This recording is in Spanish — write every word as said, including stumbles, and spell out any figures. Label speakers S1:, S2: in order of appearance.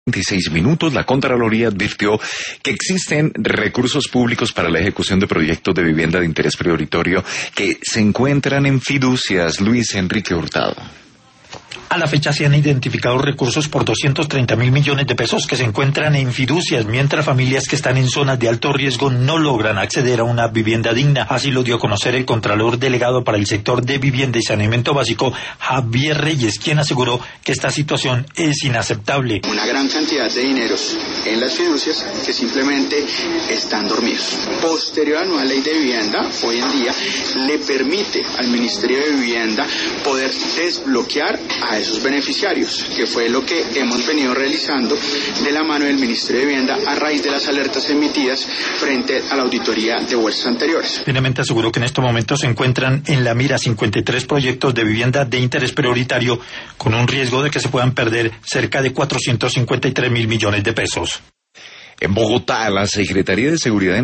S1: veintiséis minutos, la Contraloría advirtió que existen recursos públicos para la ejecución de proyectos de vivienda de interés prioritario que se encuentran en fiducias. Luis Enrique Hurtado.
S2: A la fecha se han identificado recursos por doscientos treinta mil millones de pesos que se encuentran en fiducias, mientras familias que están en zonas de alto riesgo no logran acceder a una vivienda digna. Así lo dio a conocer el Contralor Delegado para el sector de vivienda y saneamiento básico, Javier Reyes, quien aseguró que esta situación es inaceptable.
S3: Una gran cantidad de dineros en las fiducias que simplemente están dormidos. Posterior a la nueva ley de vivienda, hoy en día le permite al Ministerio de Vivienda poder desbloquear a esos beneficiarios, que fue lo que hemos venido realizando de la mano del Ministerio de Vivienda a raíz de las alertas emitidas frente a la auditoría de bolsas anteriores.
S2: Finalmente aseguró que en estos momentos se encuentran en la mira cincuenta y tres proyectos de vivienda de interés prioritario con un riesgo de que se puedan perder cerca de cuatrocientos cincuenta y tres mil millones de pesos.
S1: En Bogotá, la Secretaría de Seguridad